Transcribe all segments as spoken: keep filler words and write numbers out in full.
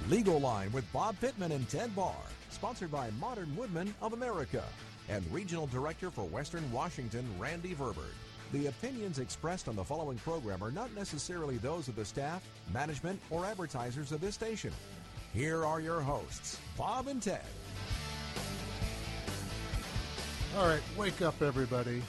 Legal Line with Bob Pittman and Ted Barr, sponsored by Modern Woodmen of America and Regional Director for Western Washington, Randy Verbert. The opinions expressed on the following program are not necessarily those of the staff, management, or advertisers of this station. Here are your hosts, Bob and Ted. All right, wake up, everybody.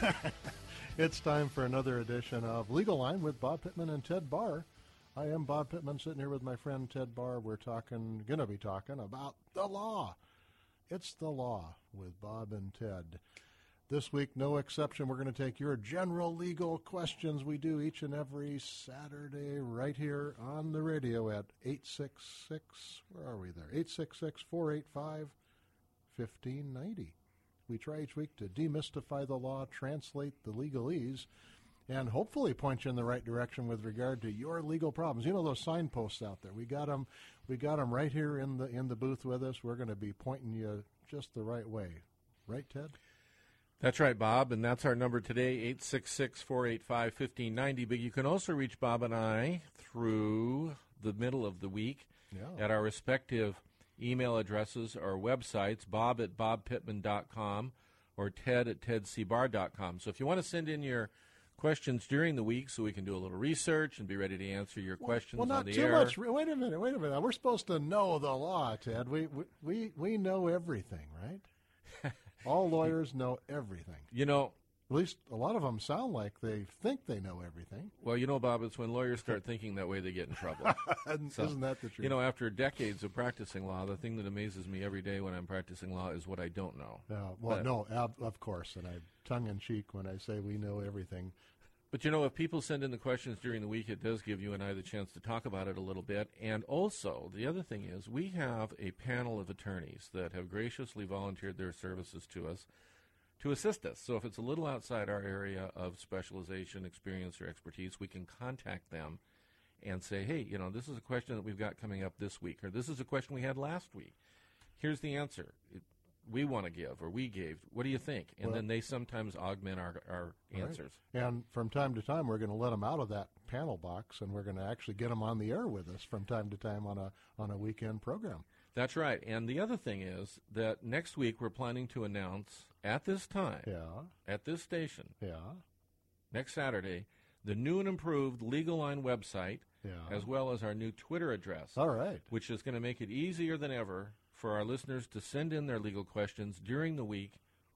It's time for another edition of Legal Line with Bob Pittman and Ted Barr. I am Bob Pittman, sitting here with my friend Ted Barr. We're talking, going to be talking about the law. It's the law with Bob and Ted. This week, no exception, we're going to take your general legal questions. We do each and every Saturday right here on the radio at eight six six, where are we there? eight six six, four eight five, one five nine zero. We try each week to demystify the law, translate the legalese, and hopefully point you in the right direction with regard to your legal problems. You know those signposts out there. We got them. We got them right here in the in the booth with us. We're going to be pointing you just the right way, right, Ted? That's right, Bob, and that's our number today, eight six six, four eight five, one five nine zero. But you can also reach Bob and I through the middle of the week yeah. at our respective email addresses or websites, bob at bob pittman dot com or ted at ted c barr dot com. So if you want to send in your questions during the week so we can do a little research and be ready to answer your questions well, on the air. air. Well, not too much. Wait a minute, wait a minute. We're supposed to know the law, Ted. We we we, we know everything, right? All lawyers know everything. You know, at least a lot of them sound like they think they know everything. Well, you know, Bob, it's when lawyers start thinking that way they get in trouble. So, isn't that the truth? You know, after decades of practicing law, the thing that amazes me every day when I'm practicing law is what I don't know. Uh, well, but, no, ab- of course, and I'm tongue-in-cheek when I say we know everything. But, you know, if people send in the questions during the week, it does give you and I the chance to talk about it a little bit. And also, the other thing is we have a panel of attorneys that have graciously volunteered their services to us to assist us. So if it's a little outside our area of specialization, experience, or expertise, we can contact them and say, hey, you know, this is a question that we've got coming up this week, or this is a question we had last week. Here's the answer it, we want to give, or we gave. What do you think? And well, then they sometimes augment our, our answers. Right. And from time to time, we're going to let them out of that panel box, and we're going to actually get them on the air with us from time to time on a on a weekend program. That's right. And the other thing is that next week we're planning to announce at this time, yeah. at this station, yeah. next Saturday, the new and improved Legal Line website, yeah. as well as our new Twitter address. All right. Which is going to make it easier than ever for our listeners to send in their legal questions during the week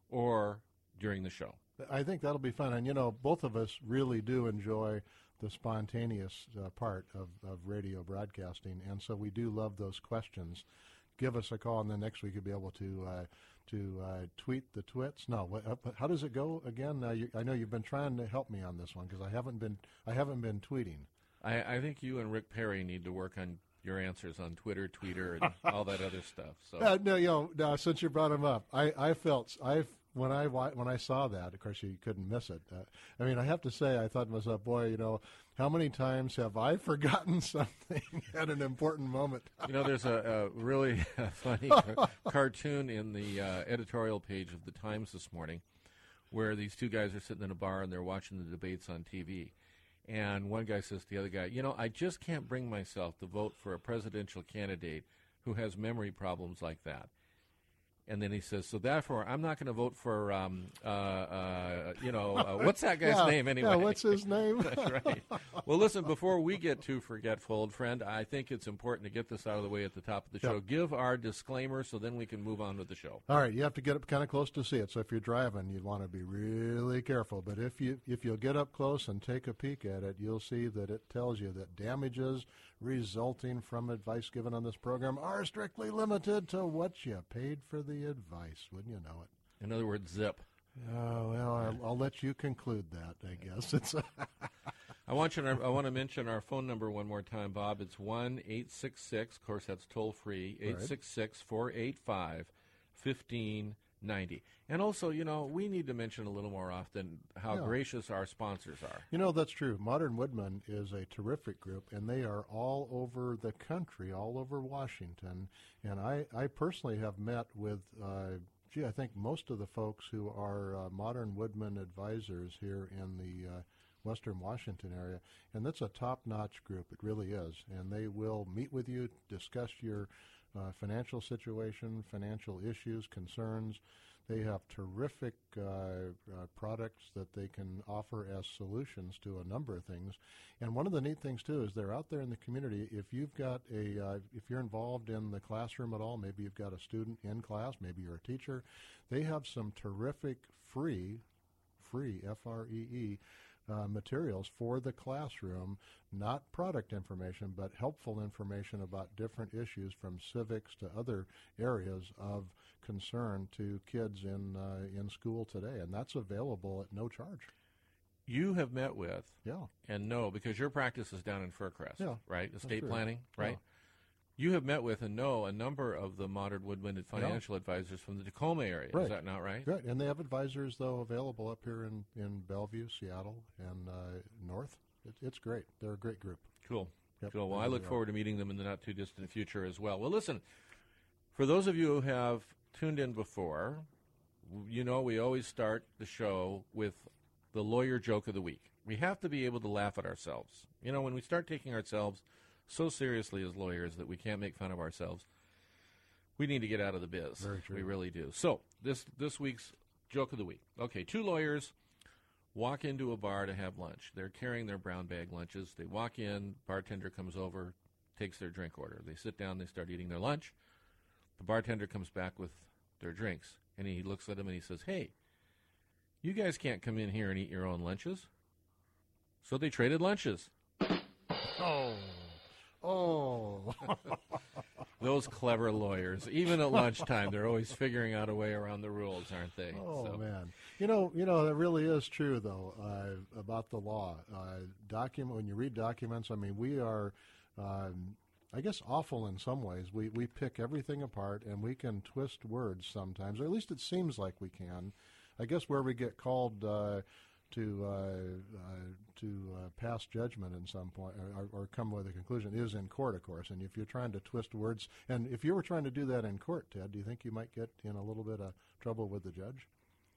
or during the show. I think that'll be fun. And, you know, both of us really do enjoy the spontaneous uh, part of, of radio broadcasting, and so we do love those questions. Give us a call, and then next week you'll be able to uh, to uh, tweet the twits. No, what, uh, how does it go again? Uh, you, I know you've been trying to help me on this one because I haven't been I haven't been tweeting. I, I think you and Rick Perry need to work on your answers on Twitter, Tweeter, and all that other stuff. So uh, no, you know, no, since you brought him up, I, I felt I when I when I saw that, of course you couldn't miss it. Uh, I mean, I have to say, I thought to myself, boy, you know, how many times have I forgotten something at an important moment? You know, there's a, a really funny ca- cartoon in the uh, editorial page of the Times this morning, where these two guys are sitting in a bar and they're watching the debates on T V. And one guy says to the other guy, you know, I just can't bring myself to vote for a presidential candidate who has memory problems like that. And then he says, so therefore, I'm not going to vote for, um, uh, uh, you know, uh, what's that guy's yeah, name anyway? Yeah, what's his name? That's right. Well, listen, before we get too forgetful, old friend, I think it's important to get this out of the way at the top of the show. Yep. Give our disclaimer so then we can move on with the show. All right, you have to get up kind of close to see it. So if you're driving, you'd want to be really careful. But if you if you'll get up close and take a peek at it, you'll see that it tells you that damages resulting from advice given on this program are strictly limited to what you paid for the advice. Wouldn't you know it? In other words, zip. Oh, well, I'll, I'll let you conclude that, I guess. It's I want you. To, I want to mention our phone number one more time, Bob. It's one eight six six. Of course, that's toll free. Eight six six four eight five fifteen ninety. And also, you know, we need to mention a little more often how Yeah. gracious our sponsors are. You know, that's true. Modern Woodmen is a terrific group, and they are all over the country, all over Washington. And I, I personally have met with, uh, gee, I think most of the folks who are uh, Modern Woodmen advisors here in the uh, Western Washington area, and that's a top-notch group. It really is, and they will meet with you, discuss your uh, financial situation, financial issues, concerns. They have terrific uh, uh, products that they can offer as solutions to a number of things. And one of the neat things, too, is they're out there in the community. If you've got a, uh, if you're involved in the classroom at all, maybe you've got a student in class, maybe you're a teacher, they have some terrific free, free, F R E E, Uh, materials for the classroom, not product information, but helpful information about different issues from civics to other areas of concern to kids in uh, in school today, and that's available at no charge. You have met with, yeah, and know, because your practice is down in Faircrest, yeah, right? Estate true. planning, right? Yeah. You have met with and know a number of the Modern Woodmen financial yeah. advisors from the Tacoma area. Right. Is that not right? Right, and they have advisors, though, available up here in, in Bellevue, Seattle, and uh, North. It, it's great. They're a great group. Cool. Yep, cool. Well, I really look are. forward to meeting them in the not-too-distant future as well. Well, listen, for those of you who have tuned in before, you know we always start the show with the lawyer joke of the week. We have to be able to laugh at ourselves. You know, when we start taking ourselves so seriously as lawyers that we can't make fun of ourselves, we need to get out of the biz. Very true. We really do. So this this week's joke of the week. Okay, two lawyers walk into a bar to have lunch. They're carrying their brown bag lunches. They walk in, bartender comes over, takes their drink order. They sit down, they start eating their lunch. The bartender comes back with their drinks, and he looks at them and he says, "Hey, you guys can't come in here and eat your own lunches." So they traded lunches. Oh. Oh. Those clever lawyers. Even at lunchtime, they're always figuring out a way around the rules, aren't they? Oh, so. man. You know, you know, that really is true, though, uh, about the law. Uh, document when you read documents, I mean, we are, um, I guess, awful in some ways. We, we pick everything apart, and we can twist words sometimes, or at least it seems like we can. I guess where we get called uh, to uh, uh, to uh, pass judgment in some point, or, or come with a conclusion, is in court, of course. And if you're trying to twist words, and if you were trying to do that in court, Ted, do you think you might get in a little bit of trouble with the judge?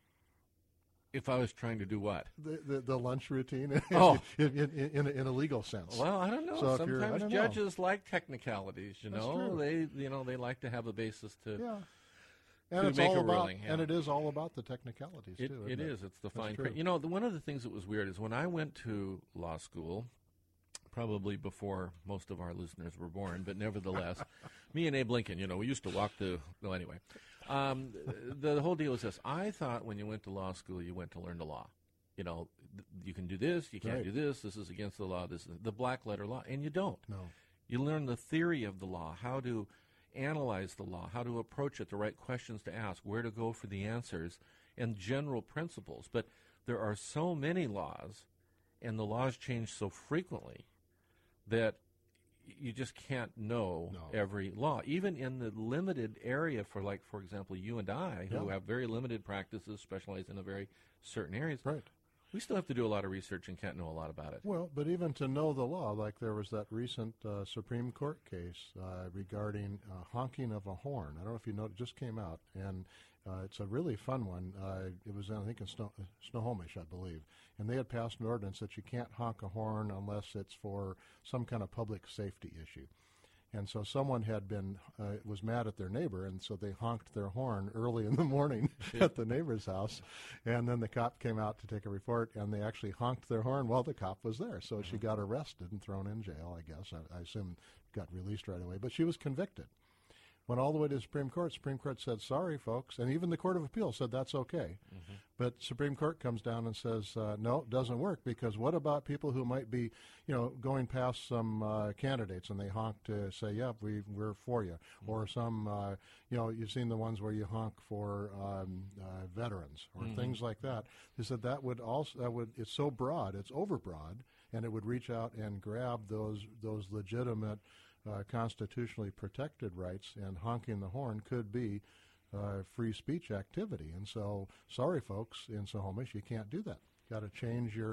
If I was trying to do what? The the, the lunch routine, oh. in, in, in, a, in a legal sense. Well, I don't know. So Sometimes don't judges know. like technicalities. You That's know, true. they you know they like to have a basis to. Yeah. And to it's make all a about, ruling, yeah. and it is all about the technicalities It, too. it isn't it is. It's the That's fine true. print. You know, the, one of the things that was weird is when I went to law school, probably before most of our listeners were born, but nevertheless, me and Abe Lincoln, you know, we used to walk to. Well, anyway, um, the, the whole deal is this. I thought when you went to law school, you went to learn the law. You know, th- you can do this, you can't Right. do this. This is against the law. This is the black letter law, and you don't. No. You learn the theory of the law, how to analyze the law, how to approach it, the right questions to ask, where to go for the answers, and general principles. But there are so many laws, and the laws change so frequently that you just can't know No. every law. Even in the limited area for, like, for example, you and I, who Yeah. have very limited practices, specialize in a very certain areas, Right. we still have to do a lot of research and can't know a lot about it. Well, but even to know the law, like there was that recent uh, Supreme Court case uh, regarding uh, honking of a horn. I don't know if you know, it just came out, and uh, it's a really fun one. Uh, it was, I think, in Snow- Snohomish, I believe, and they had passed an ordinance that you can't honk a horn unless it's for some kind of public safety issue. And so someone had been, uh, was mad at their neighbor, and so they honked their horn early in the morning at the neighbor's house. And then the cop came out to take a report, and they actually honked their horn while the cop was there. So she got arrested and thrown in jail, I guess. I, I assume got released right away. But she was convicted. Went all the way to the Supreme Court. Supreme Court said, sorry, folks. And even the Court of Appeals said that's okay. Mm-hmm. But Supreme Court comes down and says, uh, no, it doesn't work, because what about people who might be, you know, going past some uh, candidates and they honk to say, yeah, we, we're for you. Mm-hmm. Or some, uh, you know, you've seen the ones where you honk for um, uh, veterans or mm-hmm. things like that. They said that would also, that would, it's so broad, it's overbroad, and it would reach out and grab those those legitimate Uh, constitutionally protected rights, and honking the horn could be uh, free speech activity. And so, sorry, folks in Snohomish, you can't do that. Got to change your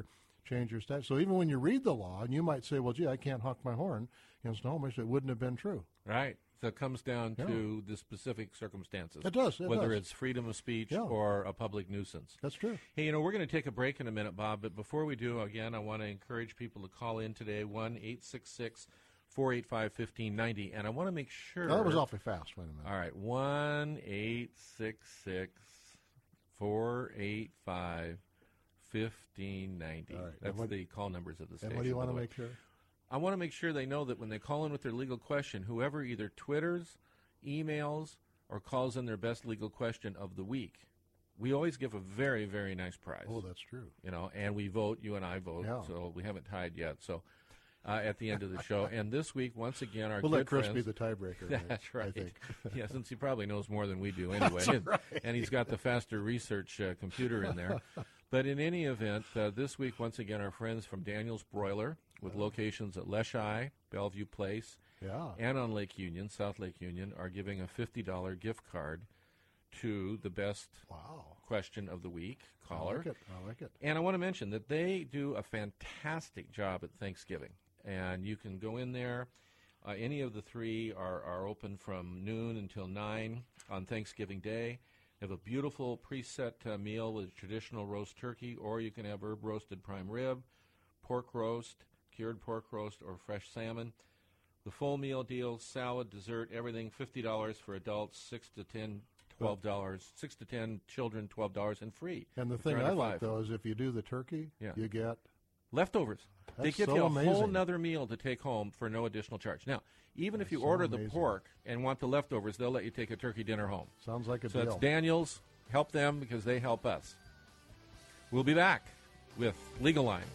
change your statute. So even when you read the law, and you might say, well, gee, I can't honk my horn against an homeowner, it wouldn't have been true. Right. So it comes down Yeah. to the specific circumstances. It does. It whether does. it's freedom of speech Yeah. or a public nuisance. That's true. Hey, you know, we're going to take a break in a minute, Bob, but before we do, again, I want to encourage people to call in today, one eight six six, four eight five, one five nine zero, and I want to make sure... Oh, that was awfully fast. Wait a minute. All right, one eight six six, four eight five, one five nine zero. All right. That's what, the call numbers of the station. And what do you want by to the way. make sure? I want to make sure they know that when they call in with their legal question, whoever either Twitters, emails, or calls in their best legal question of the week, we always give a very, very nice prize. Oh, that's true. You know, and we vote, you and I vote, Yeah. so we haven't tied yet. So uh, at the end of the show. And this week, once again, our We'll good let Chris friends, be the tiebreaker. Right? That's right. I think. Yeah, since he probably knows more than we do anyway. and, right. and he's got the faster research uh, computer in there. But in any event, uh, this week, once again, our friends from Daniel's Broiler, with locations at Leschi, Bellevue Place, Yeah. and on Lake Union, South Lake Union, are giving a fifty dollars gift card to the best Wow. question of the week I caller. like it. I like it. And I want to mention that they do a fantastic job at Thanksgiving. And you can go in there. Uh, any of the three are, are open from noon until nine on Thanksgiving Day. They have a beautiful preset uh, meal with traditional roast turkey, or you can have herb roasted prime rib, pork roast, cured pork roast, or fresh salmon. The full meal deal, salad, dessert, everything, fifty dollars for adults, six to ten, twelve dollars, six to ten children, twelve dollars, and free. And the if they're thing I under like, five. though, is if you do the turkey, Yeah. you get... Leftovers. They That's give so you a amazing. whole nother meal to take home for no additional charge. Now, even if That's you so order the amazing. pork and want the leftovers, they'll let you take a turkey dinner home. Sounds like a So deal. it's Daniel's. Help them because they help us. We'll be back with Legal Line.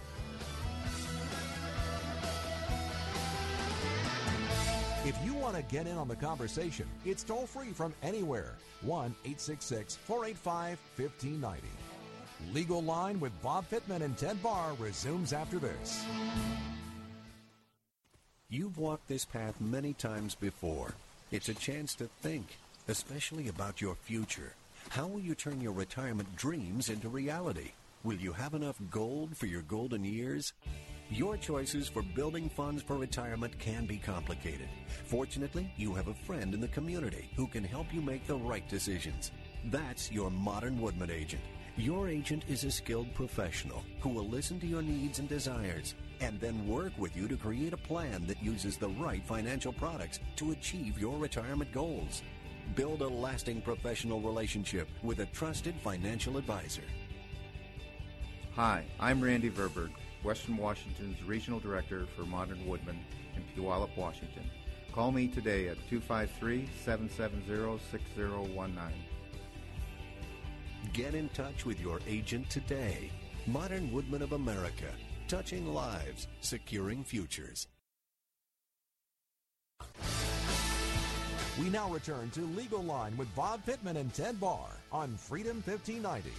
If you want to get in on the conversation, it's toll free from anywhere. one eight six six, four eight five, one five nine zero. Legal Line with Bob Pittman and Ted Barr resumes after this. You've walked this path many times before. It's a chance to think, especially about your future. How will you turn your retirement dreams into reality? Will you have enough gold for your golden years? Your choices for building funds for retirement can be complicated. Fortunately, you have a friend in the community who can help you make the right decisions. That's your Modern Woodman agent. Your agent is a skilled professional who will listen to your needs and desires and then work with you to create a plan that uses the right financial products to achieve your retirement goals. Build a lasting professional relationship with a trusted financial advisor. Hi, I'm Randy Verberg, Western Washington's Regional Director for Modern Woodman in Puyallup, Washington. Call me today at two five three, seven seven zero, six zero one nine. Get in touch with your agent today. Modern Woodman of America, touching lives, securing futures. We now return to Legal Line with Bob Pittman and Ted Barr on Freedom fifteen ninety.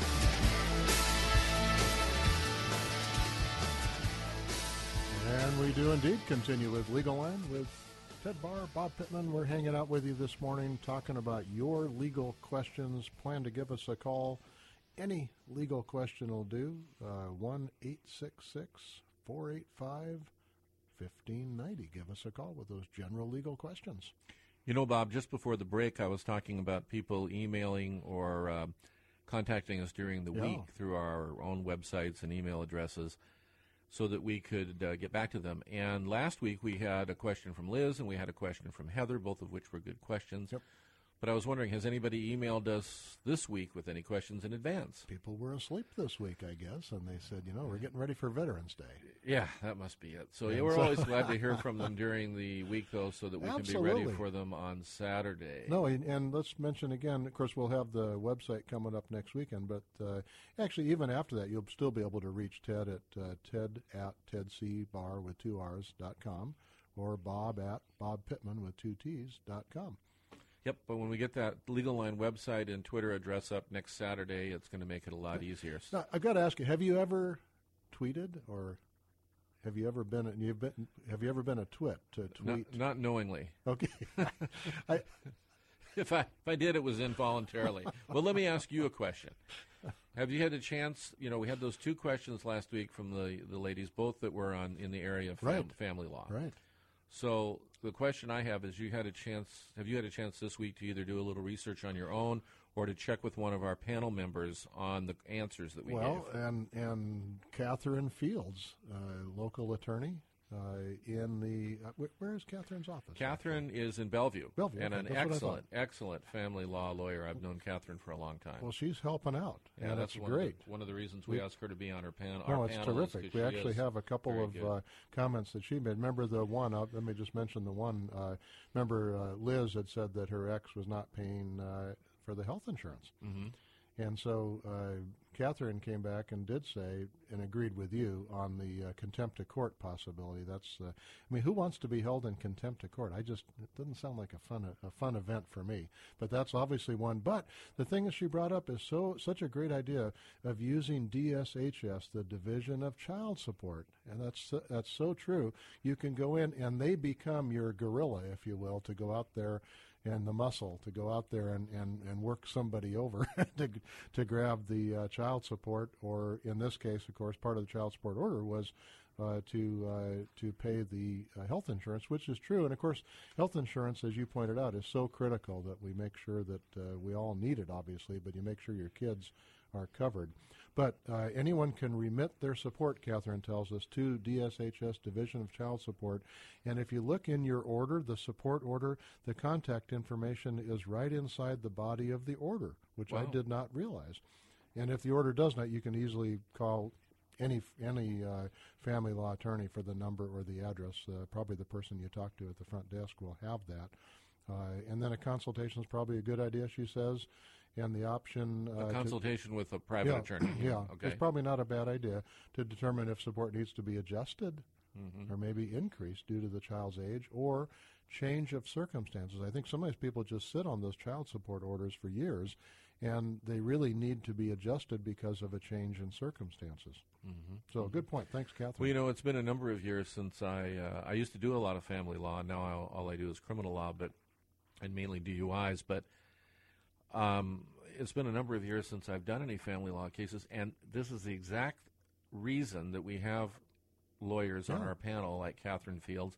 And we do indeed continue with Legal Line with Ted Barr, Bob Pittman. We're hanging out with you this morning talking about your legal questions. Plan to give us a call. Any legal question will do. Uh, one eight six six, four eight five, one five nine zero. Give us a call with those general legal questions. You know, Bob, just before the break, I was talking about people emailing or uh, contacting us during the Yeah. week through our own websites and email addresses so that we could uh, get back to them. And last week we had a question from Liz and we had a question from Heather, both of which were good questions. Yep. But I was wondering, has anybody emailed us this week with any questions in advance? People were asleep this week, I guess, and they said, you know, we're getting ready for Veterans Day. Yeah, that must be it. So yeah, And we're so- always glad to hear from them during the week, though, so that we can be Absolutely. ready for them on Saturday. No, and, and let's mention again, of course, we'll have the website coming up next weekend, but uh, actually, even after that, you'll still be able to reach Ted at uh, ted at tedcbar with two R's dot com or Bob at Bob Pittman with two T's dot com. Yep, but when we get that Legal Line website and Twitter address up next Saturday, it's going to make it a lot easier. Now, I've got to ask you, have you ever tweeted or have you ever been, you've been have you ever been a twit to Not, tweet? not knowingly. Okay. I, If I if I did, it was involuntarily. Well, let me ask you a question. Have you had a chance? You know, we had those two questions last week from the, the ladies, both that were on in the area of fam- Right. family law. Right. So the question I have is, you had a chance? Have you had a chance this week to either do a little research on your own or to check with one of our panel members on the answers that we Well, gave? and and Catherine Fields, uh, local attorney uh, in the uh, wh- where is Catherine's office? Catherine is in Bellevue, Bellevue, and okay, an that's what I excellent, excellent family law lawyer. I've known Catherine for a long time. Well, she's helping out, yeah, and that's it's one great. Of the, one of the reasons We- we asked her to be on her pan- No, our it's panel. is terrific. 'cause We she actually is have a couple very of good. uh, comments that she made. Remember the one, uh, let me just mention the one. Uh, remember uh, Liz had said that her ex was not paying uh, for the health insurance. Mm-hmm. And so uh, Catherine came back and did say and agreed with you on the uh, contempt of court possibility. That's, uh, I mean, who wants to be held in contempt of court? I just, it doesn't sound like a fun a fun event for me. But that's obviously one. But the thing that she brought up is so such a great idea of using D S H S, the Division of Child Support, and that's so- that's so true. You can go in and they become your gorilla, if you will, to go out there. And the muscle to go out there and, and, and work somebody over to to grab the uh, child support, or in this case, of course, part of the child support order was uh, to uh, to pay the uh, health insurance, which is true. And of course, health insurance, as you pointed out, is so critical that we make sure that uh, we all need it, obviously, but you make sure your kids are covered. But uh, anyone can remit their support, Catherine tells us, to D S H S, Division of Child Support. And if you look in your order, the support order, the contact information is right inside the body of the order, which Wow. I did not realize. And if the order does not, you can easily call any any uh, family law attorney for the number or the address. Uh, probably the person you talk to at the front desk will have that. Uh, and then a consultation is probably a good idea, she says. And the option uh, a to- consultation with a private yeah, attorney. Yeah, Okay. it's probably not a bad idea to determine if support needs to be adjusted Mm-hmm. or maybe increased due to the child's age or change of circumstances. I think sometimes people just sit on those child support orders for years, and they really need to be adjusted because of a change in circumstances. Mm-hmm. So, good point. Thanks, Catherine. Well, you know, it's been a number of years since I uh, I used to do a lot of family law. Now I, all I do is criminal law, but and mainly D U Is. But um, it's been a number of years since I've done any family law cases, and this is the exact reason that we have lawyers on Yeah. our panel like Catherine Fields,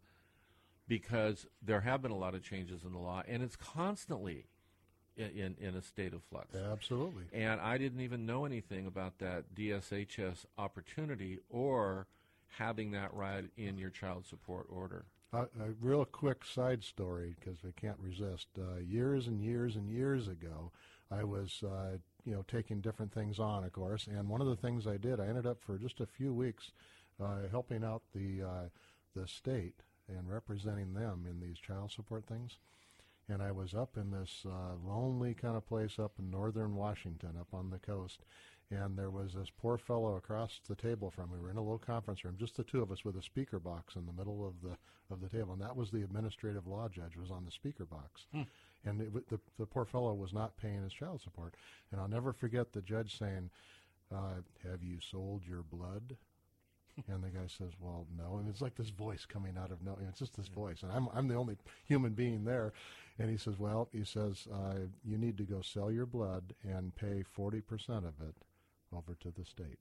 because there have been a lot of changes in the law, and it's constantly in, in, in a state of flux. Absolutely. And I didn't even know anything about that D S H S opportunity or having that right in your child support order. Uh, a real quick side story, because we can't resist. Uh, years and years and years ago, I was, uh, you know, taking different things on, of course. And one of the things I did, I ended up for just a few weeks uh, helping out the uh, the state and representing them in these child support things. And I was up in this uh, lonely kind of place up in northern Washington, up on the coast. And there was this poor fellow across the table from me. We were in a little conference room, just the two of us, with a speaker box in the middle of the of the table. And that was the administrative law judge was on the speaker box. Hmm. And it, w- the, the poor fellow was not paying his child support. And I'll never forget the judge saying, uh, have you sold your blood? And the guy says, well, no. And it's like this voice coming out of no, it's just this voice. And I'm I'm the only human being there. And he says, well, he says, uh, you need to go sell your blood and pay forty percent of it over to the state.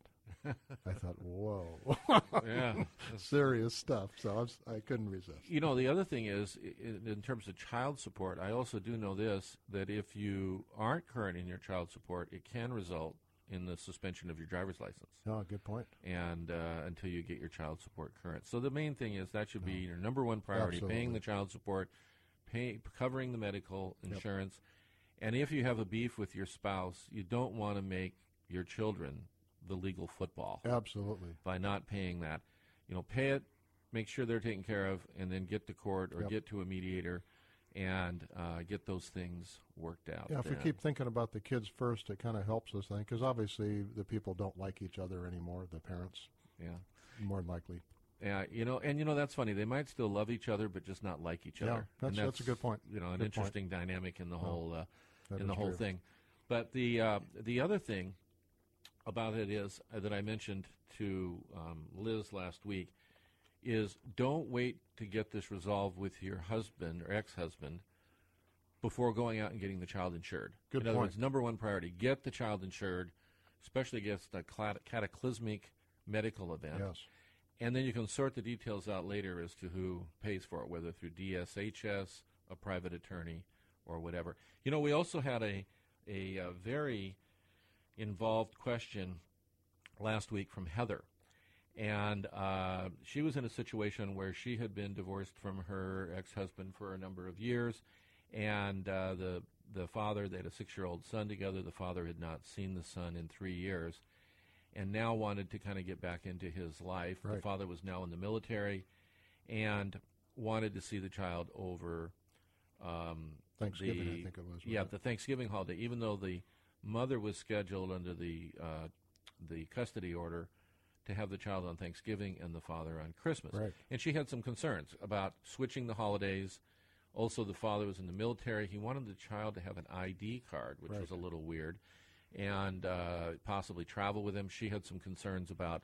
I thought, whoa. Yeah. Serious stuff. So I, was, I couldn't resist. You know, the other thing is, in, in terms of child support, I also do know this, that if you aren't current in your child support, it can result in the suspension of your driver's license. Oh, good point. And uh, until you get your child support current. So the main thing is that should be your number one priority, Absolutely. paying the child support, pay, covering the medical insurance. Yep. And if you have a beef with your spouse, you don't want to make your children the legal football. Absolutely. By not paying that. You know, pay it, make sure they're taken care of, and then get to court or Yep. get to a mediator and uh, get those things worked out. Yeah, if we then. keep thinking about the kids first, it kind of helps us, I think, because obviously the people don't like each other anymore, the parents, Yeah. more than likely. Yeah, you know, and you know that's funny. They might still love each other, but just not like each Yeah, other. that's- And that's a good point. You know, an Good interesting dynamic in the whole uh, that in the is whole true. thing. But the uh, the other thing about it is uh, that I mentioned to um, Liz last week is don't wait to get this resolved with your husband or ex-husband before going out and getting the child insured. Good in other point. words, number one priority: get the child insured. especially against a clat- cataclysmic medical event. Yes. And then you can sort the details out later as to who pays for it, whether through D S H S, a private attorney, or whatever. You know, we also had a, a, a very involved question last week from Heather. And uh, she was in a situation where she had been divorced from her ex-husband for a number of years, and uh, the the father, they had a six-year-old son together. The father had not seen the son in three years, and now wanted to kind of get back into his life. Right. The father was now in the military, and wanted to see the child over um, Thanksgiving, the, I think it was. Yeah, wasn't it? the Thanksgiving holiday. Even though the mother was scheduled under the uh, the custody order to have the child on Thanksgiving and the father on Christmas. Right. And she had some concerns about switching the holidays. Also, the father was in the military. He wanted the child to have an I D card, which Right. was a little weird, and uh, possibly travel with him. She had some concerns about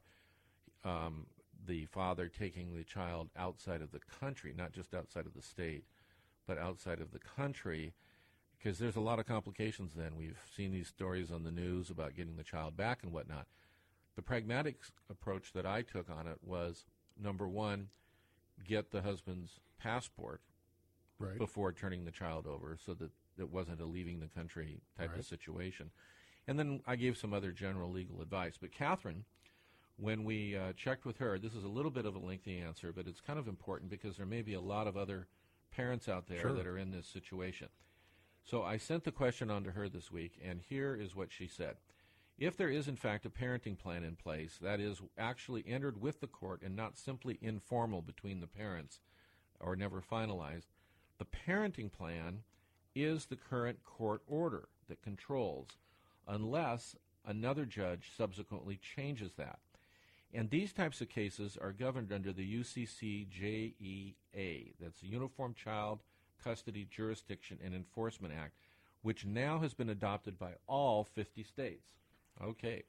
um, the father taking the child outside of the country, not just outside of the state, but outside of the country, because there's a lot of complications then. We've seen these stories on the news about getting the child back and whatnot. The pragmatic s- approach that I took on it was, number one, get the husband's passport Right. before turning the child over so that it wasn't a leaving the country type Right. of situation. And then I gave some other general legal advice. But Catherine, when we uh, checked with her, this is a little bit of a lengthy answer, but it's kind of important because there may be a lot of other parents out there Sure. that are in this situation. So I sent the question on to her this week, and here is what she said. If there is, in fact, a parenting plan in place that is actually entered with the court and not simply informal between the parents or never finalized, the parenting plan is the current court order that controls, unless another judge subsequently changes that. And these types of cases are governed under the U C C J E A, that's the Uniform Child Custody Jurisdiction and Enforcement Act, which now has been adopted by all fifty states. Okay.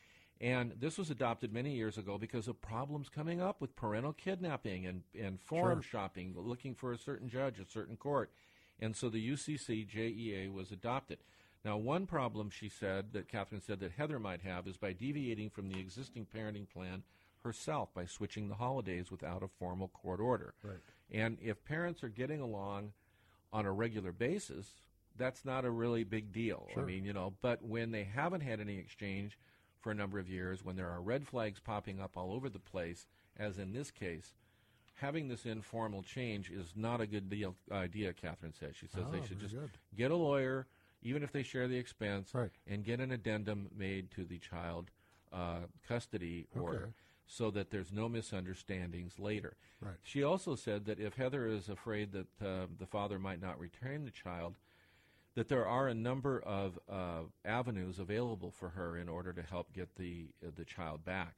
And this was adopted many years ago because of problems coming up with parental kidnapping and, and forum Sure. shopping, looking for a certain judge, a certain court. And so the U C C J E A was adopted. Now, one problem she said, that Catherine said that Heather might have, is by deviating from the existing parenting plan herself by switching the holidays without a formal court order. Right. And if parents are getting along on a regular basis, that's not a really big deal. Sure. I mean, you know, but when they haven't had any exchange for a number of years, when there are red flags popping up all over the place, as in this case, having this informal change is not a good deal idea, Catherine says. She says Oh, they should very just good. get a lawyer, even if they share the expense, Right. and get an addendum made to the child uh, custody order Okay. so that there's no misunderstandings later. Right. She also said that if Heather is afraid that uh, the father might not return the child, that there are a number of uh, avenues available for her in order to help get the uh, the child back.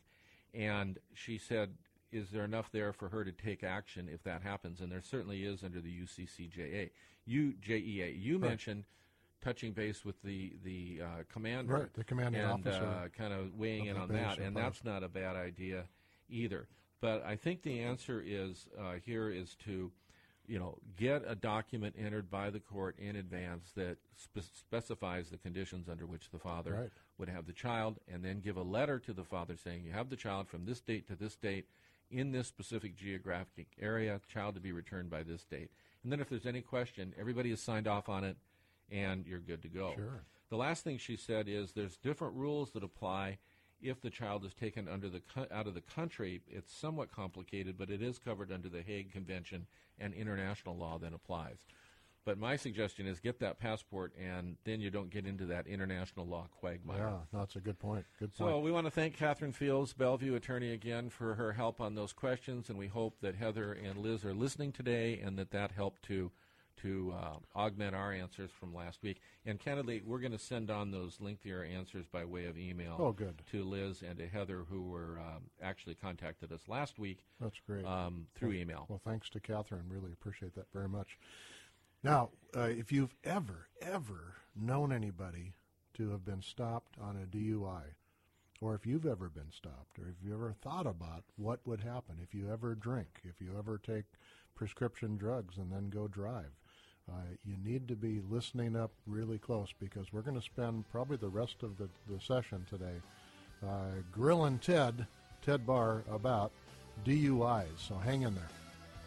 And she said, is there enough there for her to take action if that happens? And there certainly is under the U C C J A. You, J E A. You Right. mentioned touching base with the, the uh, commander. Right, the commanding and, officer uh, kind of weighing of in the on base that. or And post. that's not a bad idea either. But I think the answer is uh, here is to, you know, get a document entered by the court in advance that spe- specifies the conditions under which the father Right. would have the child, and then give a letter to the father saying you have the child from this date to this date in this specific geographic area, child to be returned by this date. And then if there's any question, everybody has signed off on it, and you're good to go. Sure. The last thing she said is there's different rules that apply if the child is taken under the co- out of the country. It's somewhat complicated, but it is covered under the Hague Convention, and international law then applies. But my suggestion is get that passport, and then you don't get into that international law quagmire. Yeah, no, that's a good point. Good point. So we want to thank Catherine Fields, Bellevue attorney, again for her help on those questions, and we hope that Heather and Liz are listening today and that that helped to to uh, augment our answers from last week. And candidly, we're going to send on those lengthier answers by way of email Oh, good. to Liz and to Heather, who were um, actually contacted us last week That's great. um, through well, email. Well, thanks to Catherine. Really appreciate that very much. Now, uh, if you've ever, ever known anybody to have been stopped on a D U I, or if you've ever been stopped, or if you ever thought about what would happen if you ever drink, if you ever take prescription drugs and then go drive, Uh, you need to be listening up really close because we're going to spend probably the rest of the, the session today uh, grilling Ted, Ted Barr, about D U Is. So hang in there.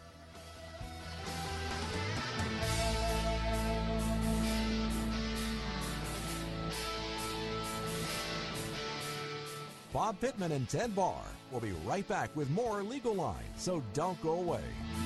Bob Pittman and Ted Barr will be right back with more Legal Line, so don't go away.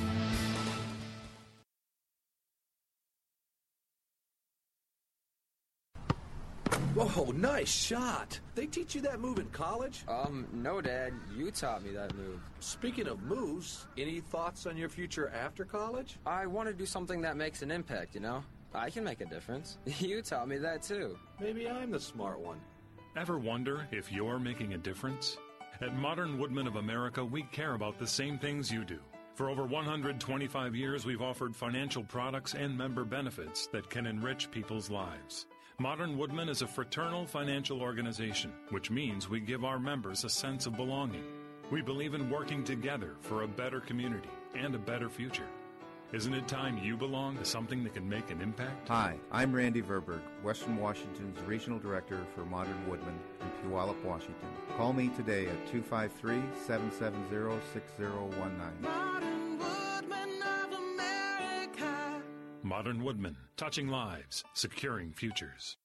Whoa, nice shot. They teach you that move in college? Um, no, Dad. You taught me that move. Speaking of moves, any thoughts on your future after college? I want to do something that makes an impact, you know? I can make a difference. You taught me that, too. Maybe I'm the smart one. Ever wonder if you're making a difference? At Modern Woodmen of America, we care about the same things you do. For over one hundred twenty-five years, we've offered financial products and member benefits that can enrich people's lives. Modern Woodmen is a fraternal financial organization, which means we give our members a sense of belonging. We believe in working together for a better community and a better future. Isn't it time you belong to something that can make an impact? Hi, I'm Randy Verberg, Western Washington's Regional Director for Modern Woodmen in Puyallup, Washington. Call me today at two five three, seven seven zero, six zero one nine. Modern Woodmen of America. Modern Woodmen, touching lives, securing futures.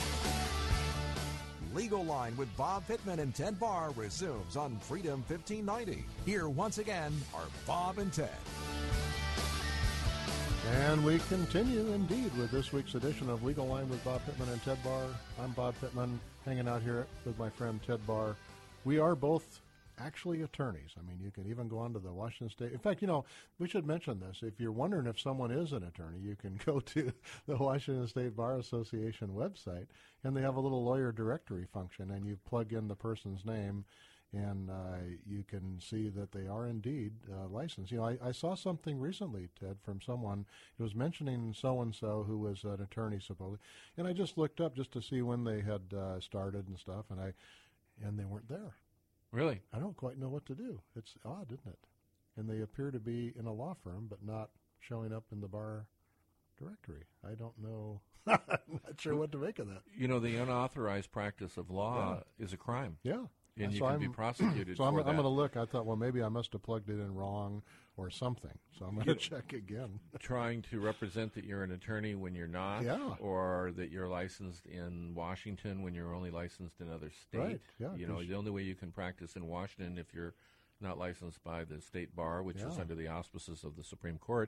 Legal Line with Bob Pittman and Ted Barr resumes on Freedom fifteen ninety. Here once again are Bob and Ted. And we continue, indeed, with this week's edition of Legal Line with Bob Pittman and Ted Barr. I'm Bob Pittman, hanging out here with my friend Ted Barr. We are both actually attorneys. I mean, you can even go on to the Washington State. In fact, you know, we should mention this. If you're wondering if someone is an attorney, you can go to the Washington State Bar Association website, and they have a little lawyer directory function, and you plug in the person's name, and uh, you can see that they are indeed uh, licensed. You know, I, I saw something recently, Ted, from someone. It was mentioning so-and-so who was an attorney, supposedly, and I just looked up just to see when they had uh, started and stuff, and I, and they weren't there. Really? I don't quite know what to do. It's odd, isn't it? And they appear to be in a law firm, but not showing up in the bar directory. I don't know. I'm not sure what to make of that. You know, the unauthorized practice of law Yeah. is a crime. Yeah. And you so can I'm, be prosecuted so for I'm, that. I'm going to look. I thought, well, maybe I must have plugged it in wrong or something. So I'm going to check again. Trying to represent that you're an attorney when you're not, Yeah. or that you're licensed in Washington when you're only licensed in other state. Right, yeah, You know, 'cause- the only way you can practice in Washington if you're not licensed by the state bar, which is Yeah. under the auspices of the Supreme Court,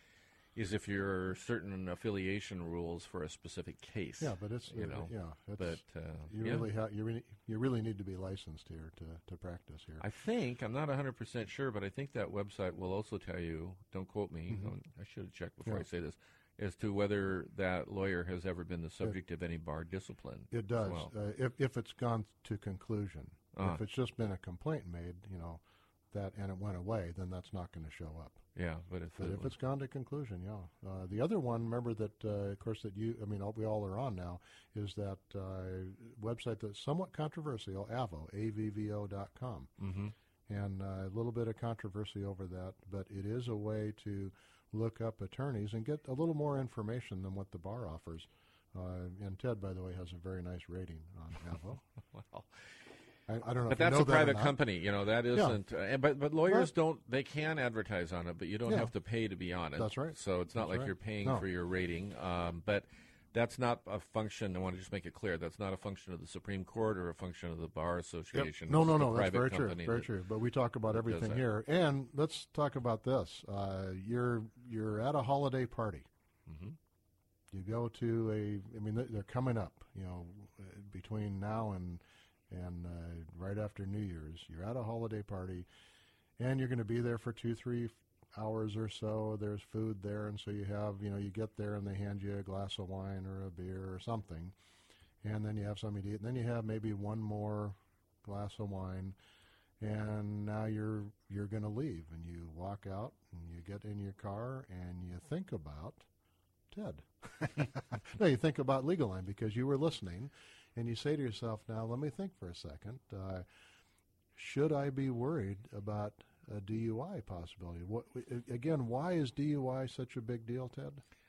is if you're certain affiliation rules for a specific case. Yeah, but it's you uh, know. yeah. It's, But uh, you yeah. really ha- you really you really need to be licensed here to, to practice here. I think, I'm not one hundred percent sure, but I think that website will also tell you, don't quote me, Mhm. I should have checked before Yeah. I say this, as to whether that lawyer has ever been the subject of any bar discipline. It does, as well. uh, if if it's gone to conclusion. Ah. If it's just been a complaint made, you know, that and it went away, then that's not going to show up. Yeah, but if, But it if was- it's gone to conclusion, yeah. Uh, the other one, remember that, uh, of course, that you, I mean, all, we all are on now, is that uh, website that's somewhat controversial, A V O, A V V O dot com. Mhm. And uh, a little bit of controversy over that, but it is a way to look up attorneys and get a little more information than what the bar offers. Uh, and Ted, by the way, has a very nice rating on A V O. well, I, I don't know but if you that's know a that or private not. company, you know, that Yeah. isn't, uh, and- but, but lawyers Right. don't, they can advertise on it, but you don't Yeah. have to pay to be on it. That's right. So it's not That's like right. you're paying No. for your rating, um, but that's not a function, I want to just make it clear, that's not a function of the Supreme Court or a function of the Bar Yep. Association. No, This no, is a no. That's private very true. company Very that- true. But we talk about that does everything that. here, and let's talk about this. Uh, you're you're at a holiday party. Mhm. You go to a. I mean, they're- they're coming up. You know, uh, between now and and uh, right after New Year's, you're at a holiday party, and you're going to be there for two, three hours or so. There's food there, and so you have. You know, you get there, and they hand you a glass of wine or a beer or something, and then you have something to eat, and then you have maybe one more glass of wine, and now you're you're going to leave, and you walk out, and you get in your car, and you think about Ted. No, you think about Legal Line because you were listening, and you say to yourself, now let me think for a second. Uh, should I be worried about a D U I possibility? What, again, why is D U I such a big deal, Ted?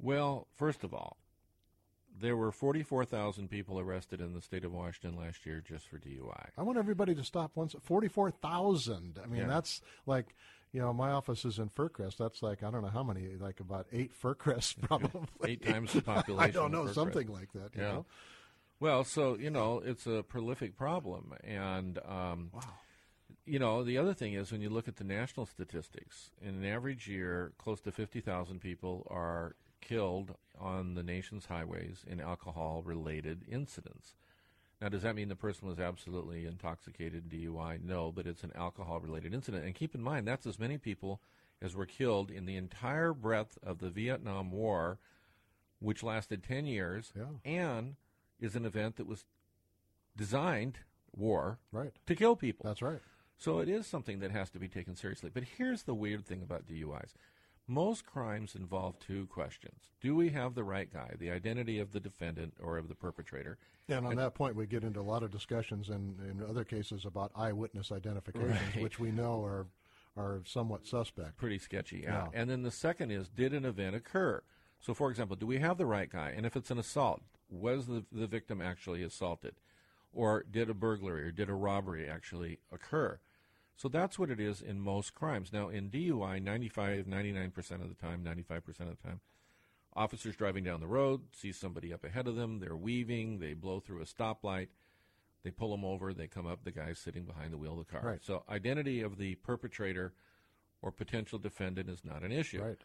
Well, first of all, there were forty-four thousand people arrested in the state of Washington last year just for D U I. I want everybody to stop once. forty-four thousand. I mean, Yeah. that's like, you know, my office is in Fircrest. That's like, I don't know how many, like about eight Fircrests probably. Eight times the population. I don't know, of Fircrest. something like that, you Yeah. know? Well, so, you know, it's a prolific problem. And, um, Wow. you know, the other thing is when you look at the national statistics, in an average year, close to fifty thousand people are killed on the nation's highways in alcohol-related incidents. Now, does that mean the person was absolutely intoxicated, D U I? No, but it's an alcohol-related incident. And keep in mind, that's as many people as were killed in the entire breadth of the Vietnam War, which lasted ten years, Yeah. and is an event that was designed, war, Right. to kill people. That's right. So it is something that has to be taken seriously. But here's the weird thing about D U Is. Most crimes involve two questions. Do we have the right guy, the identity of the defendant or of the perpetrator? And on And- that point, we get into a lot of discussions in, in other cases about eyewitness identifications, Right. which we know are are somewhat suspect. Pretty sketchy, yeah. Yeah. And then the second is, did an event occur? So, for example, do we have the right guy? And if it's an assault, was the, the victim actually assaulted? Or did a burglary or did a robbery actually occur? So that's what it is in most crimes. Now, in D U I, ninety-five, ninety-nine percent of the time, ninety-five percent of the time, officers driving down the road see somebody up ahead of them. They're weaving. They blow through a stoplight. They pull them over. They come up. The guy's sitting behind the wheel of the car. Right. So identity of the perpetrator or potential defendant is not an issue. Right.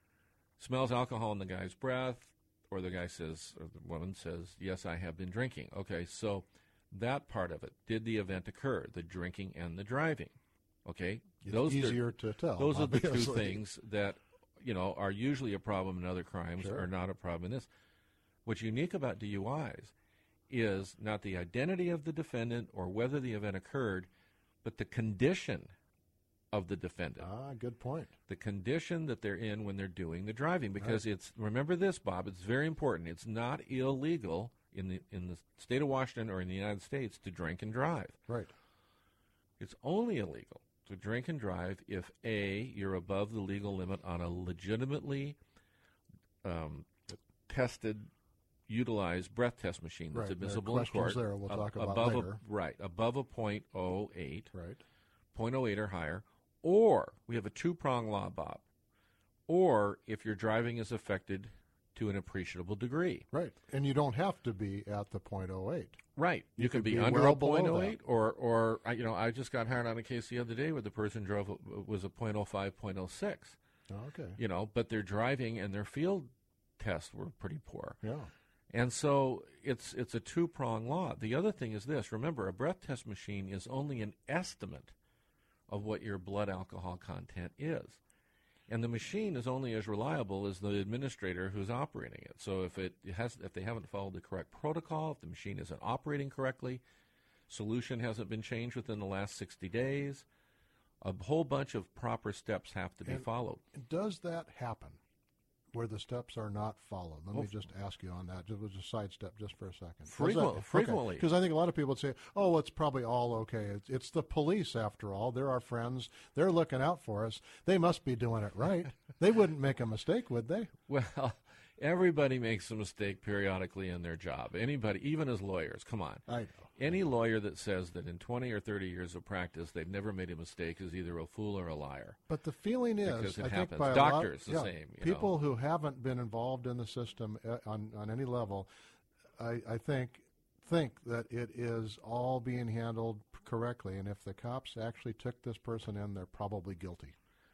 Smells alcohol in the guy's breath, or the guy says, or the woman says, yes, I have been drinking. Okay, so that part of it. Did the event occur? The drinking and the driving. Okay? It's those easier to tell. Those are the two obviously. things that, you know, are usually a problem in other crimes, Sure. are not a problem in this. What's unique about D U Is is not the identity of the defendant or whether the event occurred, but the condition of the defendant. Ah, good point. The condition that they're in when they're doing the driving. Because Right. it's, remember this, Bob, it's very important. It's not illegal in the in the state of Washington or in the United States to drink and drive. Right. It's only illegal to drink and drive if, A, you're above the legal limit on a legitimately um, tested, utilized breath test machine that's Right. There are admissible in questions court. there we'll ab- talk about above later. A, right, above a point oh eight, Right. point oh eight or higher, or we have a two-prong law, Bob, or if your driving is affected to an appreciable degree. Right. And you don't have to be at the point oh eight. Right. You, You can could be, be under well a point below oh eight, or, or I- you know, I just got hired on a case the other day where the person drove a, was a point oh five, point oh six. Oh, okay. You know, but their driving and their field tests were pretty poor. Yeah. And so it's it's a two-prong law. The other thing is this. Remember, a breath test machine is only an estimate of what your blood alcohol content is. And the machine is only as reliable as the administrator who's operating it. So if it has, if they haven't followed the correct protocol, if the machine isn't operating correctly, solution hasn't been changed within the last sixty days, a whole bunch of proper steps have to be And- followed. Does that happen where the steps are not followed? Let Well, me just ask you on that. Just, just sidestep just for a second. Does Frequent- that- frequently. Because I think a lot of people would say, oh, it's probably all okay. It's, it's the police, after all. They're our friends. They're looking out for us. They must be doing it right. They wouldn't make a mistake, would they? Well, everybody makes a mistake periodically in their job. Anybody, even as lawyers, come on. I know. Any lawyer that says that in twenty or thirty years of practice they've never made a mistake is either a fool or a liar. But the feeling is, Because it I happens. think by Doctors, a lot, the yeah, same, you people know. who haven't been involved in the system uh, on on any level, I, I think think that it is all being handled correctly. And if the cops actually took this person in, they're probably guilty.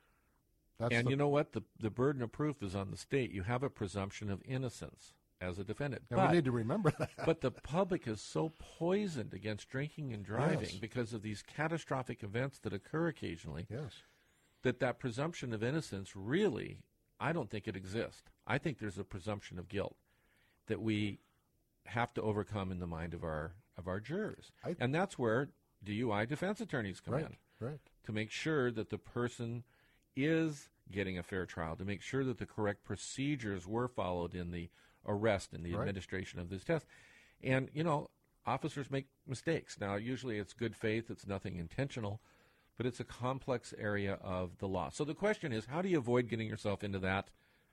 That's and the, you know what? The the burden of proof is on the state. You have a presumption of innocence as a defendant. and but, we need to remember that. but the public is so poisoned against drinking and driving Yes. because of these catastrophic events that occur occasionally Yes. that that presumption of innocence really, I don't think it exists. I think there's a presumption of guilt that we have to overcome in the mind of our of our jurors. I- and that's where D U I defense attorneys come Right. in, Right. to make sure that the person is getting a fair trial, to make sure that the correct procedures were followed in the arrest and the Right. administration of this test. And, you know, officers make mistakes. Now, usually it's good faith, it's nothing intentional, but it's a complex area of the law. So the question is, how do you avoid getting yourself into that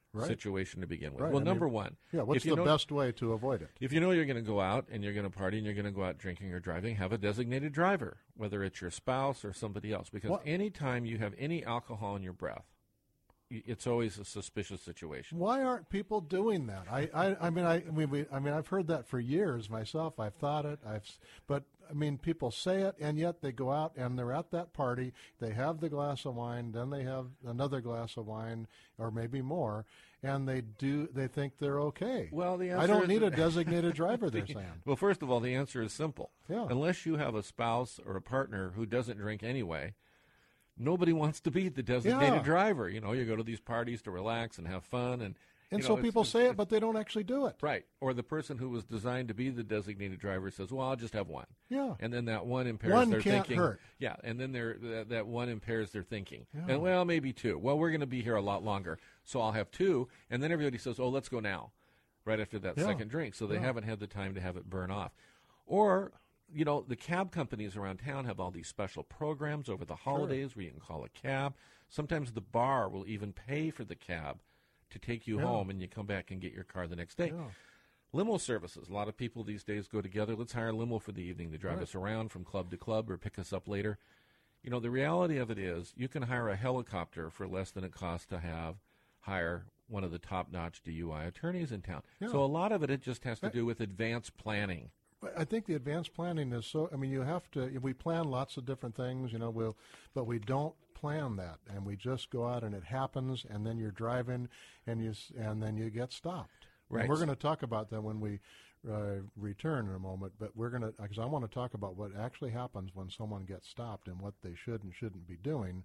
Right. situation to begin with. Right. Well, I number mean, one. Yeah, what's if you the know, best way to avoid it? If you know you're going to go out and you're going to party and you're going to go out drinking or driving, have a designated driver, whether it's your spouse or somebody else. Because What? anytime you have any alcohol in your breath, y- it's always a suspicious situation. Why aren't people doing that? I, I, I mean, I, I mean, we, I mean, I've heard that for years myself. I've thought it. I've, s- but I mean, people say it, and yet they go out and they're at that party. They have the glass of wine, then they have another glass of wine, or maybe more, and they do. They think they're okay. Well, the I answer don't is- need a designated driver. They're saying. Well, first of all, the answer is simple. Yeah. Unless you have a spouse or a partner who doesn't drink anyway, nobody wants to be the designated Yeah. driver. You know, you go to these parties to relax and have fun, and And you so know, it's- people it's- say it, but they don't actually do it. Right. Or the person who was designed to be the designated driver says, well, I'll just have one. Yeah. And then that one impairs One their can't thinking. hurt. Yeah. And then they're, that, that one impairs their thinking. Yeah. And, well, maybe two. Well, we're going to be here a lot longer, so I'll have two. And then everybody says, oh, let's go now, right after that Yeah. second drink. So they Yeah. haven't had the time to have it burn off. Or, you know, the cab companies around town have all these special programs over the holidays where you can call a cab. Sometimes the bar will even pay for the cab to take you Yeah. home, and you come back and get your car the next day. Yeah. Limo services. A lot of people these days go together. Let's hire a limo for the evening to drive Right. us around from club to club or pick us up later. You know, the reality of it is you can hire a helicopter for less than it costs to have hire one of the top-notch D U I attorneys in town. Yeah. So a lot of it, it just has to Right. do with advanced planning. But I think the advanced planning is so. I mean, you have to. We plan lots of different things, you know. We'll, but we don't plan that, and we just go out and it happens, and then you're driving, and you s- and then you get stopped. And Right. we're going to talk about that when we uh, return in a moment. But we're going to, because I want to talk about what actually happens when someone gets stopped and what they should and shouldn't be doing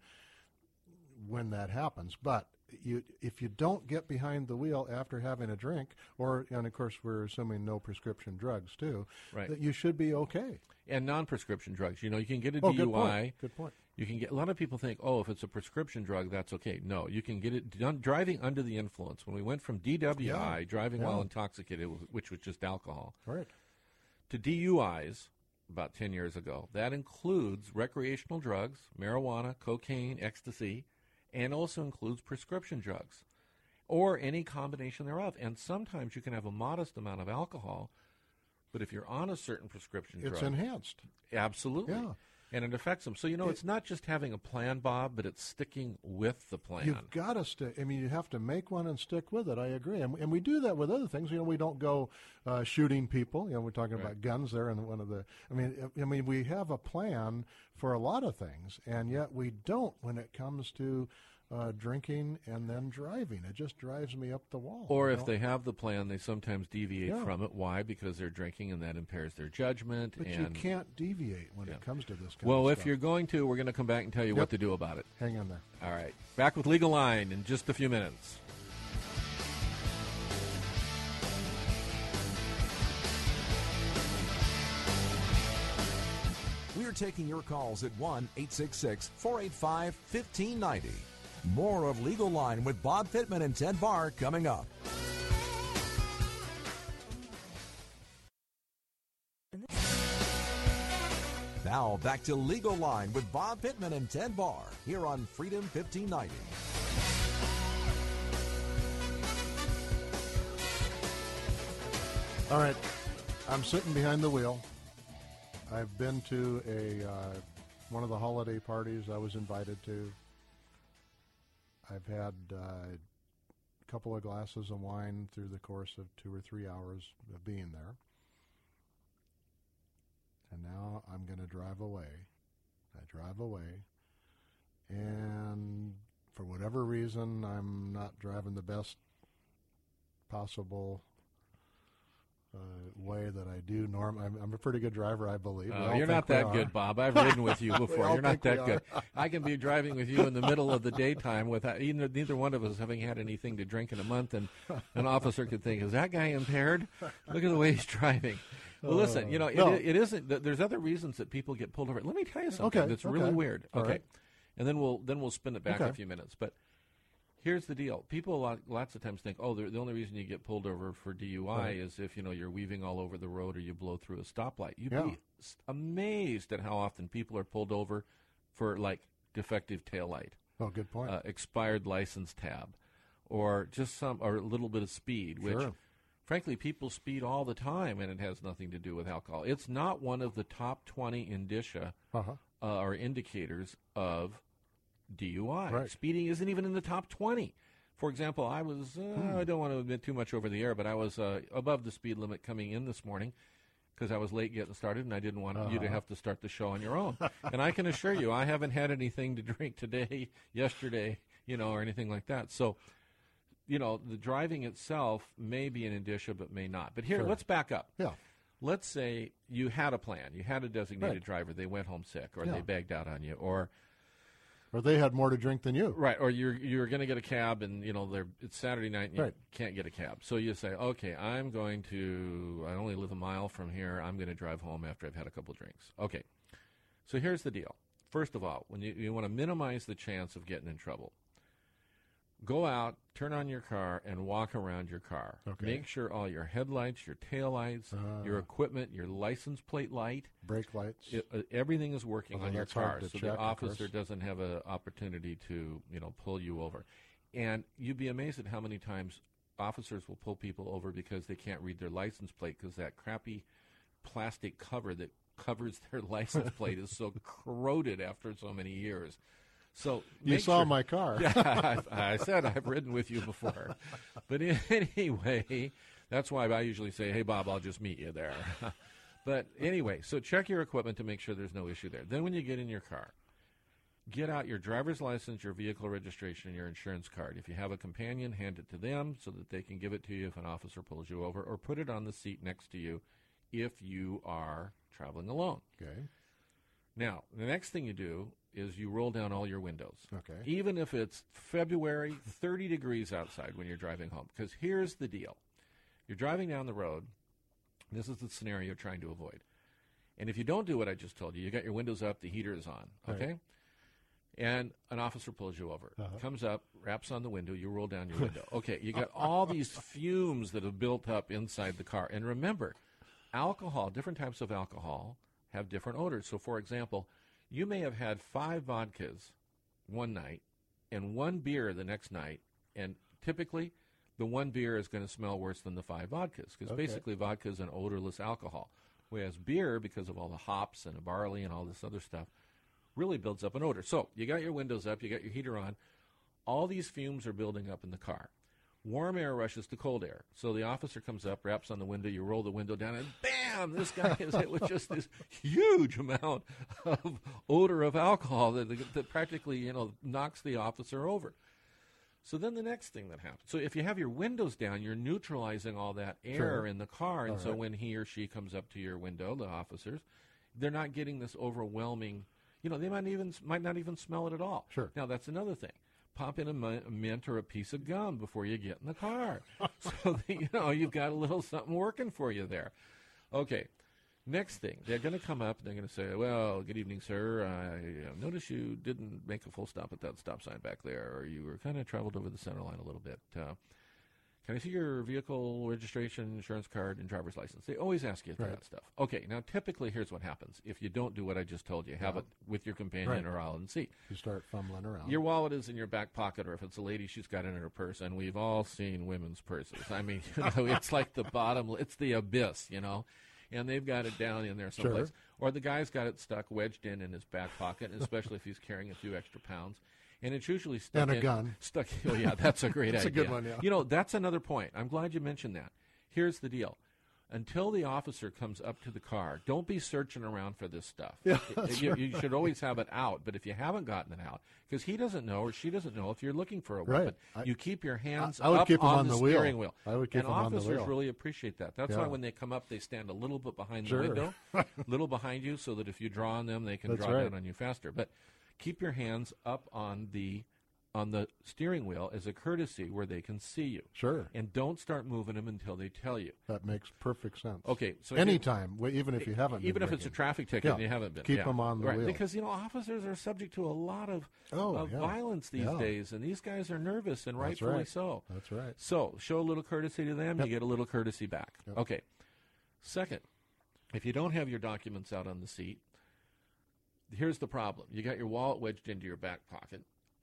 when that happens. But you, if you don't get behind the wheel after having a drink, or and of course we're assuming no prescription drugs too, Right. that you should be okay. And non-prescription drugs. You know, you can get a Oh, D good U I. point. Good point. You can get a lot of people think, oh, if it's a prescription drug, that's okay. No, you can get it done driving under the influence. When we went from D W I, Yeah. driving Yeah. while intoxicated, which was just alcohol, Right. to D U Is about ten years ago. That includes recreational drugs, marijuana, cocaine, ecstasy, and also includes prescription drugs or any combination thereof. And sometimes you can have a modest amount of alcohol, but if you're on a certain prescription It's drug, enhanced. absolutely. Yeah. And it affects them. So, you know, It- it's not just having a plan, Bob, but it's sticking with the plan. You've got to stick. I mean, you have to make one and stick with it. I agree, and, and we do that with other things. You know, we don't go uh, shooting people. You know, we're talking Right. about guns there, and one of the. I mean, I I mean, we have a plan for a lot of things, and yet we don't when it comes to uh, drinking and then driving. It just drives me up the wall. Or you if know? they have the plan, they sometimes deviate Yeah. from it. Why? Because they're drinking, and that impairs their judgment. But and you can't deviate when Yeah. it comes to this kind Well, of if stuff. you're going to, we're going to come back and tell you Yep. what to do about it. Hang in there. All right. Back with Legal Line in just a few minutes. We're taking your calls at one eight six six, four eight five, one five nine zero. More of Legal Line with Bob Pittman and Ted Barr coming up. Now back to Legal Line with Bob Pittman and Ted Barr here on Freedom fifteen ninety. All right, I'm sitting behind the wheel. I've been to a uh, one of the holiday parties I was invited to. I've had uh, a couple of glasses of wine through the course of two or three hours of being there. And now I'm going to drive away. I drive away, and for whatever reason, I'm not driving the best possible Uh, way that I do. Norm, I'm, I'm a pretty good driver, I believe. We Uh, all you're think not we that are. good, Bob. I've ridden with you We before. all You're not think we that good. I can be driving with you in the middle of the daytime without either, neither one of us having had anything to drink in a month, and an officer could think, is that guy impaired? Look at the way he's driving. Well, listen, you know, it, no. it isn't. There's other reasons that people get pulled over. Let me tell you something Okay, that's okay. really weird. All okay, right. and then we'll then we'll spin it back in Okay. a few minutes. But here's the deal: people lot, lots of times think, oh, the, the only reason you get pulled over for D U I Right. is if you know you're weaving all over the road or you blow through a stoplight. You'd Yeah. be s- amazed at how often people are pulled over for like defective taillight, Oh, good point. uh, expired license tab, or just some, or a little bit of speed, which, Sure. frankly, people speed all the time, and it has nothing to do with alcohol. It's not one of the top twenty indicia Uh-huh. uh, or indicators of D U I. Right. Speeding isn't even in the top twenty. For example, I was, uh, Hmm. I don't want to admit too much over the air, but I was uh, above the speed limit coming in this morning because I was late getting started, and I didn't want you to Uh-huh. have to start the show on your own. And I can assure you, I haven't had anything to drink today, yesterday, you know, or anything like that. So, you know, the driving itself may be an indicia, but may not. But here, Sure. let's back up. Yeah. Let's say you had a plan. You had a designated Right. driver. They went home sick, or Yeah. they bagged out on you, or Or they had more to drink than you. right, or you're you're going to get a cab, and you know they're it's Saturday night, and you Right. can't get a cab. So you say, okay, I'm going to. I only live a mile from here. I'm going to drive home after I've had a couple drinks. Okay. So here's the deal. First of all, when you you want to minimize the chance of getting in trouble, go out, turn on your car, and walk around your car. Okay. Make sure all your headlights, your taillights, Ah. your equipment, your license plate light, Brake lights. it, uh, everything is working Although on your that's hard car, to so check, the of officer course. doesn't have an opportunity to, you know, pull you over. And you'd be amazed at how many times officers will pull people over because they can't read their license plate because that crappy plastic cover that covers their license plate is so corroded after so many years. So You make saw sure- my car. Yeah, I, I said I've ridden with you before. But anyway, that's why I usually say, hey, Bob, I'll just meet you there. But anyway, so check your equipment to make sure there's no issue there. Then when you get in your car, get out your driver's license, your vehicle registration, and your insurance card. If you have a companion, hand it to them so that they can give it to you if an officer pulls you over, or put it on the seat next to you if you are traveling alone. Okay. Now, the next thing you do is you roll down all your windows. Okay. Even if it's February, thirty degrees outside when you're driving home. Because here's the deal. You're driving down the road. This is the scenario you're trying to avoid. And if you don't do what I just told you, you got your windows up, the heater is on, okay? Right. And an officer pulls you over. Uh-huh. Comes up, raps on the window, you roll down your window. Okay, you got all these fumes that have built up inside the car. And remember, alcohol, different types of alcohol have different odors. So, for example, you may have had five vodkas one night and one beer the next night, and typically the one beer is going to smell worse than the five vodkas because Okay. basically vodka is an odorless alcohol, whereas beer, because of all the hops and the barley and all this other stuff, really builds up an odor. So you got your windows up, you got your heater on, all these fumes are building up in the car. Warm air rushes to cold air. So the officer comes up, raps on the window, you roll the window down, and bam, this guy is hit with just this huge amount of odor of alcohol that, that practically, you know, knocks the officer over. So then the next thing that happens, so if you have your windows down, you're neutralizing all that air Sure. in the car, and All so right. when he or she comes up to your window, the officers, they're not getting this overwhelming, you know, they might even might not even smell it at all. Sure. Now, that's another thing. Pop in a, mi- a mint or a piece of gum before you get in the car. So, that, you know, you've got a little something working for you there. Okay. Next thing, they're going to come up and they're going to say, well, good evening, sir. I uh, noticed you didn't make a full stop at that stop sign back there, or you were kind of traveled over the center line a little bit. Uh, can I see your vehicle registration, insurance card, and driver's license? They always ask you for Right. that stuff. Okay, now typically here's what happens. If you don't do what I just told you, have Yeah. it with your companion Right. or out in the seat. You start fumbling around. Your wallet is in your back pocket, or if it's a lady, she's got it in her purse, and we've all seen women's purses. I mean, you know, it's like the bottom, it's the abyss, you know, and they've got it down in there someplace. Sure. Or the guy's got it stuck, wedged in in his back pocket, especially if he's carrying a few extra pounds. And it's usually stuck And a in, gun. Stuck. Oh yeah, that's a great That's a idea. good one, yeah. You know, that's another point. I'm glad you mentioned that. Here's the deal. Until the officer comes up to the car, don't be searching around for this stuff. Yeah, It- that's you, right. you should always have it out. But if you haven't gotten it out, because he doesn't know or she doesn't know if you're looking for a Right. weapon, I- you keep your hands I would up keep 'em on, on the, the wheel. steering wheel. I would keep and 'em on the officers wheel. really appreciate that. That's Yeah. why when they come up, they stand a little bit behind Sure. the window, little behind you, so that if you draw on them, they can That's draw right. down on you faster. But keep your hands up on the on the steering wheel as a courtesy where they can see you. Sure. And don't start moving them until they tell you. That makes perfect sense. Okay, so anytime, w- even if you haven't, been even if it's a drinking. traffic ticket Yeah. and you haven't been, keep yeah. them on the right. wheel. Because you know officers are subject to a lot of, Oh, of yeah. violence these Yeah. days, and these guys are nervous, and That's rightfully right. so. That's right. So show a little courtesy to them, Yep. you get a little courtesy back. Yep. Okay. Second, if you don't have your documents out on the seat, here's the problem: you got your wallet wedged into your back pocket.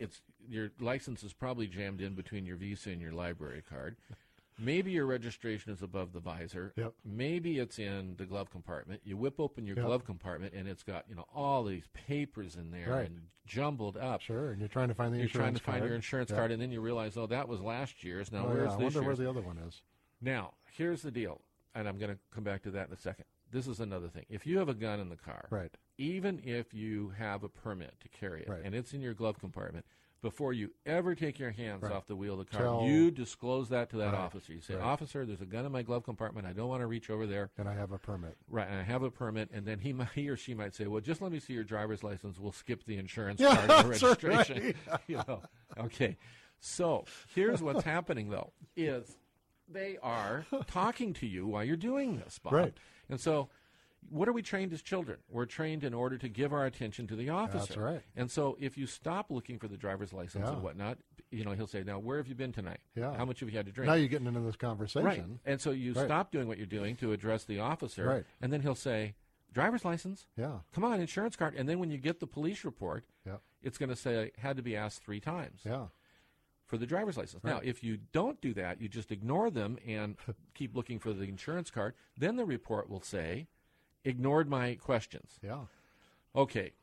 it's your license is probably jammed in between your Visa and your library card. Maybe your registration is above the visor. Yep. Maybe it's in the glove compartment. You whip open your Yep. glove compartment, and it's got, you know, all these papers in there Right. and jumbled up. Sure, and you're trying to find the You're insurance trying to find card. your insurance Yep. card, and then you realize, oh, that was last year's. Now, Oh, where's yeah. I this wonder where year's? the other one is. Now, here's the deal, and I'm going to come back to that in a second. This is another thing. If you have a gun in the car, Right. even if you have a permit to carry it, Right. and it's in your glove compartment, before you ever take your hands Right. off the wheel of the car, Tell- you disclose that to that Right. officer. You say, Right. officer, there's a gun in my glove compartment. I don't want to reach over there. And I have a permit. Right, and I have a permit, and then he might, he or she might say, well, just let me see your driver's license. We'll skip the insurance Yeah, part of the that's registration. right. You know? Okay, so here's what's happening, though, is they are talking to you while you're doing this, Bob. Right. And so what are we trained as children? We're trained in order to give our attention to the officer. That's right. And so if you stop looking for the driver's license Yeah. and whatnot, you know, he'll say, now, where have you been tonight? Yeah. How much have you had to drink? Now you're getting into this conversation. Right. And so you Right. stop doing what you're doing to address the officer, Right. and then he'll say, driver's license? Yeah. Come on, insurance card. And then when you get the police report, Yeah. it's going to say, had to be asked three times Yeah. for the driver's license. Now, Right. if you don't do that, you just ignore them and keep looking for the insurance card, then the report will say, ignored my questions. Yeah. Okay.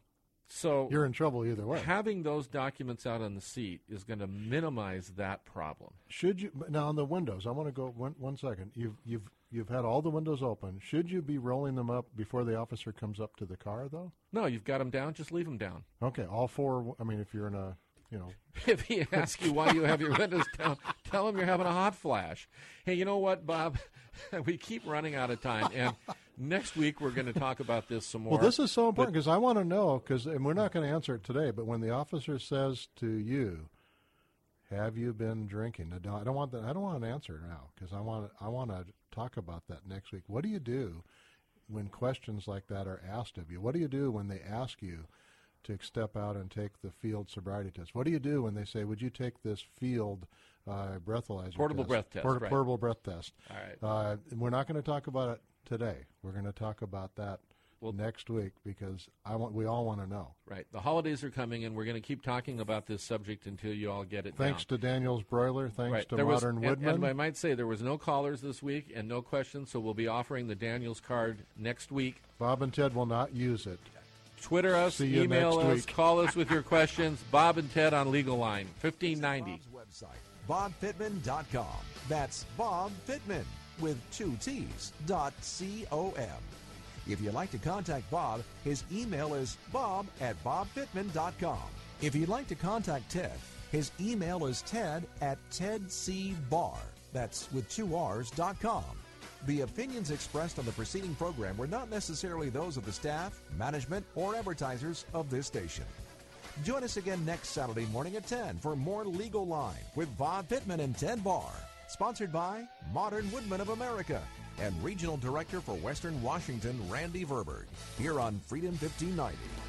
So You're in trouble either way. having those documents out on the seat is going to minimize that problem. Should you now on the windows? I want to go one one second. You've you've you've had all the windows open. Should you be rolling them up before the officer comes up to the car, though? No, you've got them down. Just leave them down. Okay, all four. I mean, if you're in a, you know, If he asks you why you have your windows down, tell him you're having a hot flash. Hey, you know what, Bob? We keep running out of time, and next week we're going to talk about this some more. well, this is so important because I want to know because, and we're not going to answer it today. But when the officer says to you, "Have you been drinking?" I don't, I don't want that. I don't want an answer now because I want I want to talk about that next week. What do you do when questions like that are asked of you? What do you do when they ask you to step out and take the field sobriety test? What do you do when they say, would you take this field uh, breathalyzer Portable test? breath test, Port- right. Portable breath test. All right. Uh, we're not going to talk about it today. We're going to talk about that Well- next week because I want. We all want to know. Right. The holidays are coming, and we're going to keep talking about this subject until you all get it Thanks down. to Daniel's Broiler. Thanks Right. to There was- Modern and- Woodman. And I might say there was no callers this week and no questions, so we'll be offering the Daniels card next week. Bob and Ted will not use it. Twitter us, See you email next us, week. call us with your questions. Bob and Ted on Legal Line, fifteen ninety. Bob's website, bob pittman dot com. That's Bob Pittman with two T's dot C O M. If you'd like to contact Bob, his email is bob at bob pittman dot com. If you'd like to contact Ted, his email is ted at tedcbar. That's with two R's dot com. The opinions expressed on the preceding program were not necessarily those of the staff, management, or advertisers of this station. Join us again next Saturday morning at ten for more Legal Line with Bob Pittman and Ted Barr. Sponsored by Modern Woodmen of America and Regional Director for Western Washington, Randy Verberg. Here on Freedom fifteen ninety.